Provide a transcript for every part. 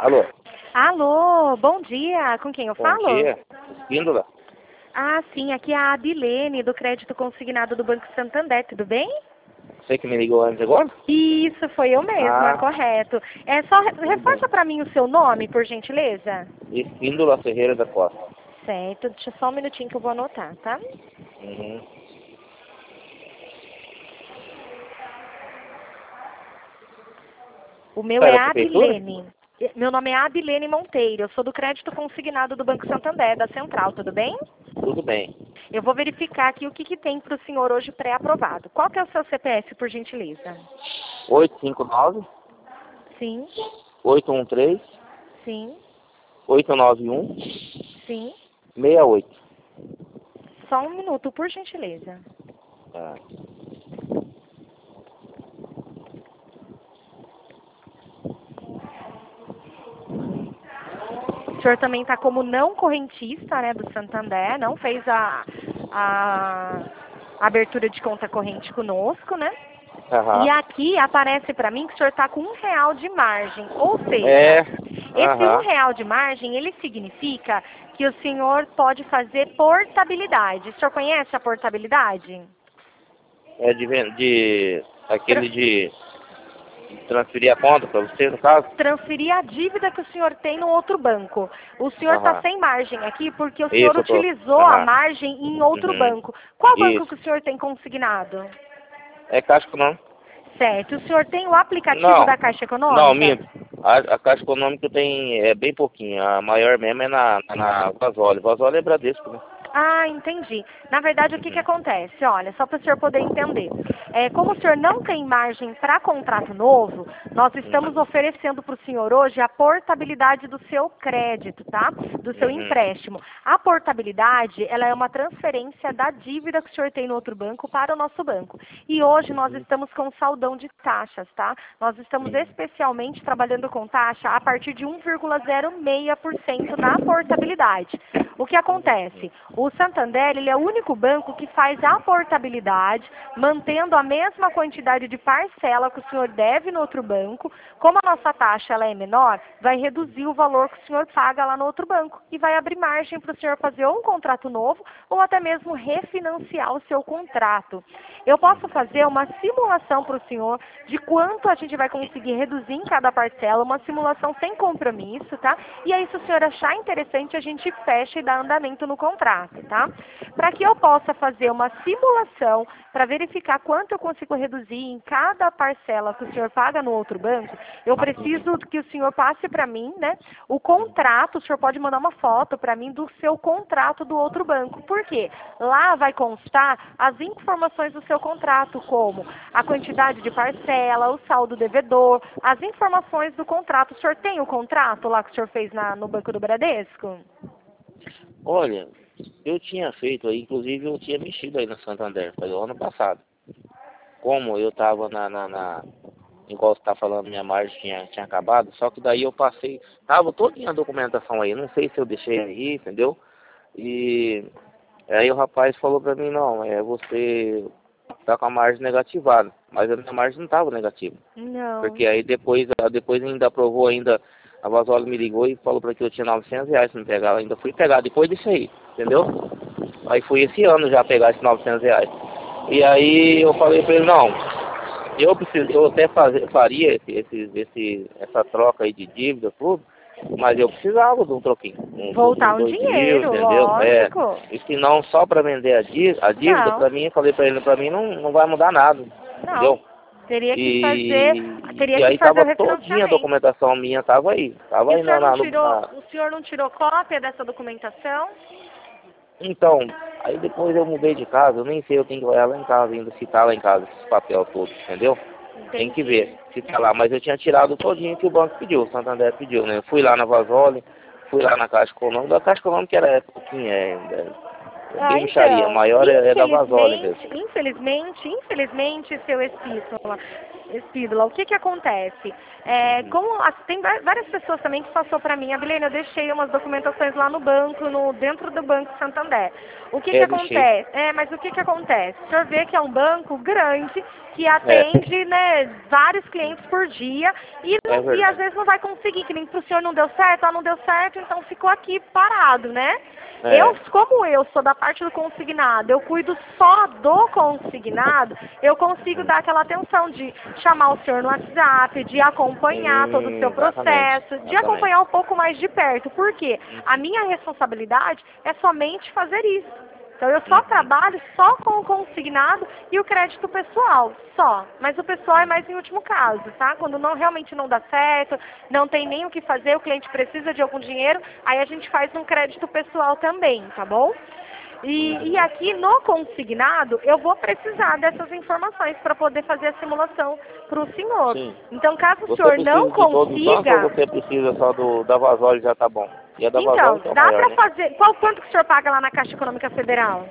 Alô? Alô, bom dia. Com quem eu Bom falo? dia. Espíndola? Ah, sim, aqui é a Adilene, do Crédito Consignado do Banco Santander, tudo bem? Você que me ligou antes agora? Isso, foi eu mesma, Ah, correto. É só tudo bem. reforça para mim o seu nome, por gentileza. Espíndola Ferreira da Costa. Certo, deixa só um minutinho que eu vou anotar, tá? Uhum. O meu Sai é da prefeitura? Adilene. Meu nome é Adilene Monteiro, eu sou do Crédito Consignado do Banco Santander, da Central, tudo bem? Tudo bem. Eu vou verificar aqui o que tem para o senhor hoje pré-aprovado. Qual que é o seu CPF, por gentileza? 859 Sim, 813 sim, 891 sim. 68. Só um minuto, por gentileza. Ah, O senhor também está como não correntista, né, do Santander, não fez a abertura de conta corrente conosco, né? E Aham. aqui aparece para mim que o senhor está com R$ 1 de margem, ou É. seja, esse Aham. R$ 1 de margem, ele significa que o senhor pode fazer portabilidade. O senhor conhece a portabilidade? É aquele de transferir a conta para você, no caso? Transferir a dívida que o senhor tem no outro banco. O senhor está Aham. sem margem aqui porque o senhor Isso, eu tô. utilizou a Aham. margem em outro Uhum. banco. Qual banco Isso. que o senhor tem consignado? É Caixa Econômica? Certo. O senhor tem o aplicativo Não. da Caixa Não, Econômica? minto. A Caixa Econômica tem bem pouquinho. A maior mesmo é na Vasoli. Vasoli é Bradesco, né? Ah, entendi. Na verdade, o que Uhum. acontece? Olha, só para o senhor poder entender. Como o senhor não tem margem para contrato novo, nós estamos Uhum. oferecendo para o senhor hoje a portabilidade do seu crédito, tá? Do seu Uhum. empréstimo. A portabilidade, ela é uma transferência da dívida que o senhor tem no outro banco para o nosso banco. E hoje nós Uhum. estamos com saldão de taxas, tá? Nós estamos Uhum. especialmente trabalhando com taxa a partir de 1,06% na portabilidade. O que acontece? O Santander, ele é o único banco que faz a portabilidade, mantendo a mesma quantidade de parcela que o senhor deve no outro banco. Como a nossa taxa ela é menor, vai reduzir o valor que o senhor paga lá no outro banco e vai abrir margem para o senhor fazer ou um contrato novo ou até mesmo refinanciar o seu contrato. Eu posso fazer uma simulação para o senhor de quanto a gente vai conseguir reduzir em cada parcela, uma simulação sem compromisso, tá? E aí, se o senhor achar interessante, a gente fecha e dá andamento no contrato, tá? Para que eu possa fazer uma simulação para verificar quanto eu consigo reduzir em cada parcela que o senhor paga no outro banco, eu preciso que o senhor passe para mim, né, o contrato. O senhor pode mandar uma foto para mim do seu contrato do outro banco. Por quê? Lá vai constar as informações do seu contrato, como a quantidade de parcela, o saldo devedor, as informações do contrato. O senhor tem o contrato lá que o senhor fez no Banco do Bradesco? Olha, eu tinha feito aí, inclusive eu tinha mexido aí na Santander, foi o ano passado. Como eu tava igual você tá falando, minha margem tinha acabado, só que daí eu passei, tava toda a documentação aí, não sei se eu deixei aí, entendeu? E aí o rapaz falou pra mim, não, você tá com a margem negativada, mas a minha margem não tava negativa. Não. Porque aí depois ainda aprovou ainda, a Vasoli me ligou e falou pra que eu tinha R$ 900 pra me pegar, eu ainda fui pegar depois disso aí, entendeu? Aí fui esse ano já pegar esses R$ 900. E aí eu falei pra ele, não, eu até faria essa troca aí de dívida, tudo, mas eu precisava de um troquinho, de Voltar uns um 2.000, dinheiro, entendeu? lógico. E se não só para vender a dívida, Não, para mim, eu falei para ele, para mim não vai mudar nada, não. entendeu? Teria E que aí fazer o tava todinha a refinanciamento. documentação minha, tava aí, E tava o aí senhor o na. senhor não tirou cópia dessa documentação? Então, aí depois eu mudei de casa, eu nem sei, eu tenho que olhar lá em casa ainda, se tá lá em casa esses papel todos, entendeu? Tem que Entendi. ver se tá lá, mas eu tinha tirado todinho que o banco pediu, o Santander pediu, né? Eu fui lá na Vasoli, fui lá na Caixa Econômica, a Caixa Econômica era pouquinho, é Ah, bem mixaria, a então, maior é da Vasoli mesmo. infelizmente, seu Espístola, Espídola, o que que acontece? Tem várias pessoas também que passou para mim, Abilene, eu deixei umas documentações lá no banco, dentro do Banco Santander. O que que acontece? Mas o que que acontece? O senhor vê que é um banco grande, que atende, né, vários clientes por dia, e às vezes não vai conseguir, que nem pro senhor não deu certo, não deu certo, então ficou aqui parado, né? Como eu sou da parte do consignado, eu cuido só do consignado, eu consigo dar aquela atenção de chamar o senhor no WhatsApp, de acompanhar todo o seu processo, de acompanhar um pouco mais de perto. Por quê? A minha responsabilidade é somente fazer isso. Então eu só trabalho só com o consignado e o crédito pessoal, só. Mas o pessoal é mais em último caso, tá? Quando realmente não dá certo, não tem nem o que fazer, o cliente precisa de algum dinheiro, aí a gente faz um crédito pessoal também, tá bom? E aqui no consignado, eu vou precisar dessas informações para poder fazer a simulação para o senhor. Sim. Então, caso o senhor não consiga... Ou você precisa só da Vasoli já tá bom? E a da Então, Vasoli dá maior, para fazer... Quanto que o senhor paga lá na Caixa Econômica Federal?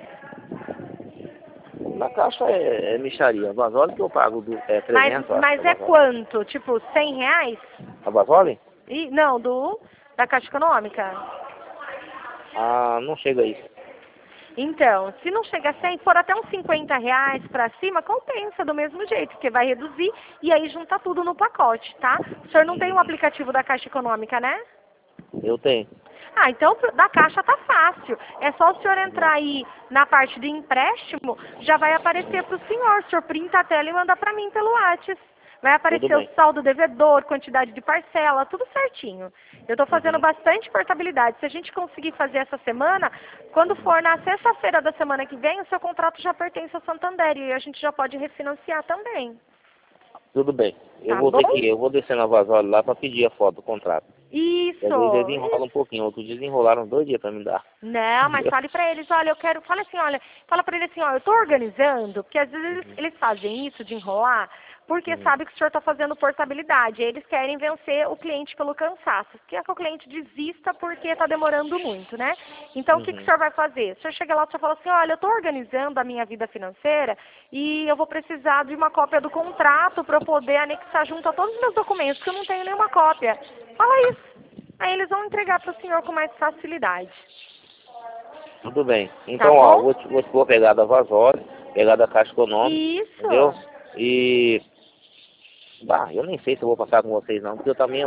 Na Caixa é mixaria. A Vasoli que eu pago 300, mas é quanto? Tipo, R$100? A Vasoli? Não, da Caixa Econômica. Ah, não chega a isso. Então, se não chega a 100, for até uns R$50 para cima, compensa do mesmo jeito, porque vai reduzir e aí junta tudo no pacote, tá? O senhor não tem o aplicativo da Caixa Econômica, né? Eu tenho. Ah, então da Caixa tá fácil. É só o senhor entrar aí na parte de empréstimo, já vai aparecer para o senhor. O senhor printa a tela e manda para mim pelo WhatsApp. Vai aparecer o saldo devedor, quantidade de parcela, tudo certinho. Eu estou fazendo bastante portabilidade. Se a gente conseguir fazer essa semana, quando for na sexta-feira da semana que vem, o seu contrato já pertence ao Santander e a gente já pode refinanciar também. Tudo bem. Eu vou descer na Vasoli lá para pedir a foto do contrato. Isso. Às vezes eles enrolam um pouquinho. Outro dia eles enrolaram 2 dias para me dar. Não, mas fale para eles, olha, fala para ele assim, eu estou organizando, porque às vezes eles fazem isso de enrolar, porque sabe que o senhor está fazendo portabilidade. Eles querem vencer o cliente pelo cansaço. Quer que o cliente desista porque está demorando muito, né? Então, o que o senhor vai fazer? O senhor chega lá e fala assim, olha, eu estou organizando a minha vida financeira e eu vou precisar de uma cópia do contrato para eu poder anexar junto a todos os meus documentos, porque eu não tenho nenhuma cópia. Fala isso. Aí eles vão entregar para o senhor com mais facilidade. Tudo bem. Então, ó, vou pegar da Vasoli, pegar da Caixa Econômica. Isso. Entendeu? E... eu nem sei se eu vou passar com vocês não, porque eu também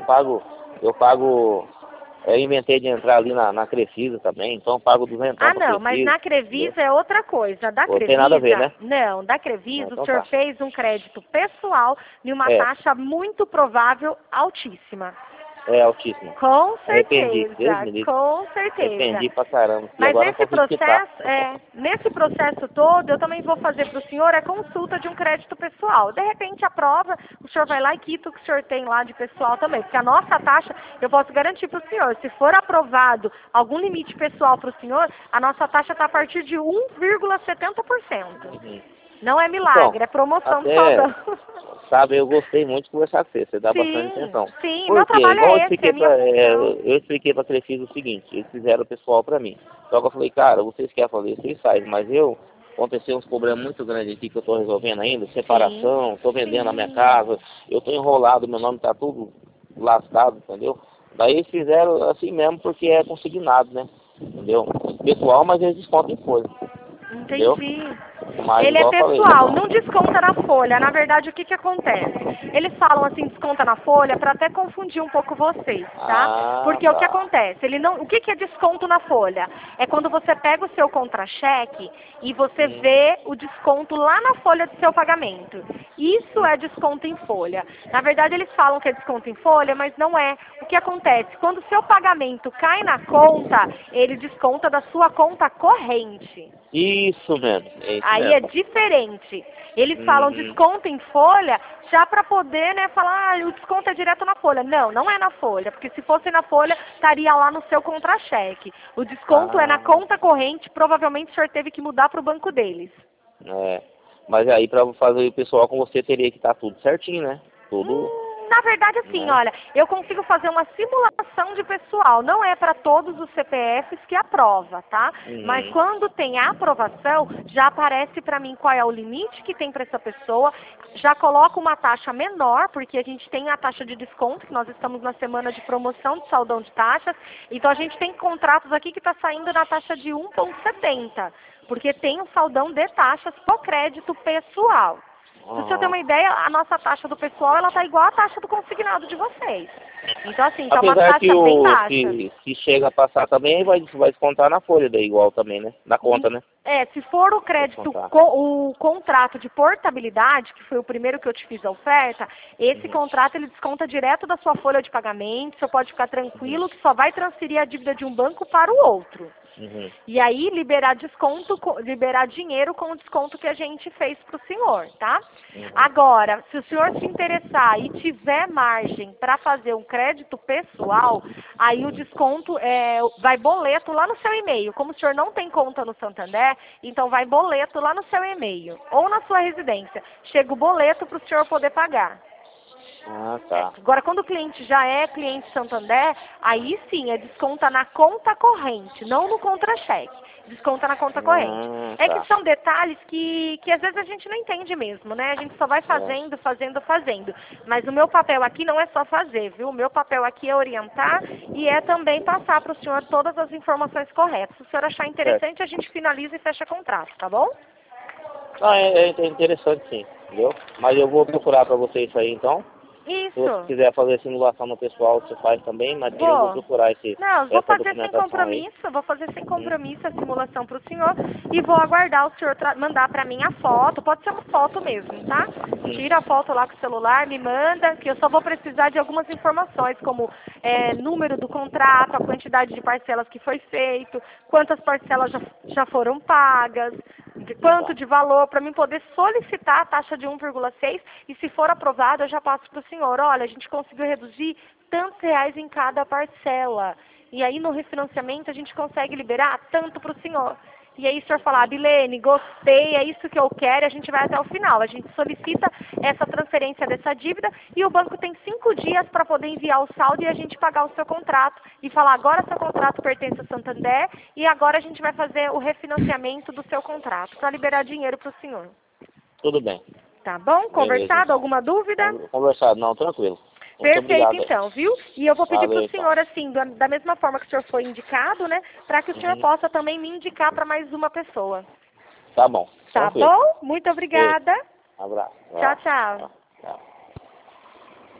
eu inventei de entrar ali na Crefisa também, então eu pago 200 Ah, não, mas na Crefisa é outra coisa. Da Crefisa, tem nada a ver, né? Não, da Crefisa Então o senhor fez um crédito pessoal de uma taxa muito provável altíssima. É altíssimo. Com certeza, com certeza. Arrependi pra caramba. Mas nesse processo todo, eu também vou fazer para o senhor a consulta de um crédito pessoal. De repente, aprova, o senhor vai lá e quita o que o senhor tem lá de pessoal também. Porque a nossa taxa, eu posso garantir para o senhor, se for aprovado algum limite pessoal para o senhor, a nossa taxa está a partir de 1,70%. Não é milagre, então, é promoção do saldão. Sabe, eu gostei muito de conversar com você dá bastante atenção. Sim, meu trabalho é esse, eu expliquei para a Crefisa o seguinte, eles fizeram o pessoal para mim. Só que eu falei, cara, vocês querem fazer, vocês fazem, mas aconteceu uns problemas muito grandes aqui que eu estou resolvendo ainda, separação, estou vendendo a minha casa, eu estou enrolado, meu nome está tudo lascado, entendeu? Daí eles fizeram assim mesmo porque é consignado, né? Entendeu? Pessoal, mas eles descontam em folha. Entendi. Entendeu? Mas, ele é pessoal, não desconta na folha. Na verdade, o que acontece? Eles falam assim, desconta na folha, para até confundir um pouco vocês, tá? Porque o que acontece? O que é desconto na folha? É quando você pega o seu contra-cheque e você vê o desconto lá na folha do seu pagamento. Isso é desconto em folha. Na verdade, eles falam que é desconto em folha, mas não é. O que acontece? Quando o seu pagamento cai na conta, ele desconta da sua conta corrente. Isso mesmo. Aí é diferente. Eles falam desconto em folha já para poder, né, falar, o desconto é direto na folha. Não, não é na folha, porque se fosse na folha, estaria lá no seu contra-cheque. O desconto é na conta corrente, provavelmente o senhor teve que mudar para o banco deles. Mas aí para fazer o pessoal com você teria que estar tudo certinho, né? Tudo Na verdade, assim, olha, eu consigo fazer uma simulação de pessoal. Não é para todos os CPFs que aprova, tá? Mas quando tem a aprovação, já aparece para mim qual é o limite que tem para essa pessoa. Já coloca uma taxa menor, porque a gente tem a taxa de desconto, que nós estamos na semana de promoção de saldão de taxas. Então, a gente tem contratos aqui que está saindo na taxa de 1,70, porque tem um saldão de taxas por crédito pessoal. Para o senhor ter uma ideia, a nossa taxa do pessoal, ela está igual à taxa do consignado de vocês. Então, assim, tá uma Apesar taxa que bem baixa. se chega a passar também, vai descontar na folha daí igual também, né? Na conta, né? Se for o crédito, o contrato de portabilidade, que foi o primeiro que eu te fiz a oferta, esse contrato ele desconta direto da sua folha de pagamento, você pode ficar tranquilo que só vai transferir a dívida de um banco para o outro. E aí liberar desconto, liberar dinheiro com o desconto que a gente fez para o senhor, tá? Agora, se o senhor se interessar e tiver margem para fazer um crédito pessoal, aí o desconto vai boleto lá no seu e-mail. Como o senhor não tem conta no Santander, então vai boleto lá no seu e-mail ou na sua residência. Chega o boleto para o senhor poder pagar. Ah, tá. Agora, quando o cliente já é cliente Santander, aí sim, desconta na conta corrente, não no contra-cheque. Desconta na conta corrente. É que são detalhes que às vezes a gente não entende mesmo, né? A gente só vai fazendo. Mas o meu papel aqui não é só fazer, viu? O meu papel aqui é orientar e é também passar para o senhor todas as informações corretas. Se o senhor achar interessante, a gente finaliza e fecha contrato, tá bom? Ah, é interessante sim, entendeu? Mas eu vou procurar para você isso aí então. Isso. Se você quiser fazer simulação no pessoal, você faz também, mas eu vou procurar Não, vou fazer sem compromisso, vou fazer sem compromisso a simulação para o senhor e vou aguardar o senhor mandar para mim a foto, pode ser uma foto mesmo, tá? Tira a foto lá com o celular, me manda, que eu só vou precisar de algumas informações, como número do contrato, a quantidade de parcelas que foi feito, quantas parcelas já foram pagas, quanto de valor, para mim poder solicitar a taxa de 1,6 e se for aprovado eu já passo para o senhor, olha, a gente conseguiu reduzir tantos reais em cada parcela. E aí no refinanciamento a gente consegue liberar tanto para o senhor. E aí o senhor falar, Bilene, gostei, é isso que eu quero, a gente vai até o final. A gente solicita essa transferência dessa dívida e o banco tem 5 dias para poder enviar o saldo e a gente pagar o seu contrato. E falar, agora seu contrato pertence ao Santander e agora a gente vai fazer o refinanciamento do seu contrato para liberar dinheiro para o senhor. Tudo bem. Tá bom? Conversado? Alguma dúvida? Conversado, não, tranquilo. Perfeito, então, viu? E eu vou pedir para o senhor, então. assim, da mesma forma que o senhor foi indicado, né? Para que o senhor possa também me indicar para mais uma pessoa. Tá bom. Tá bom? Muito obrigada. Abraço. Tchau, tchau. Tchau.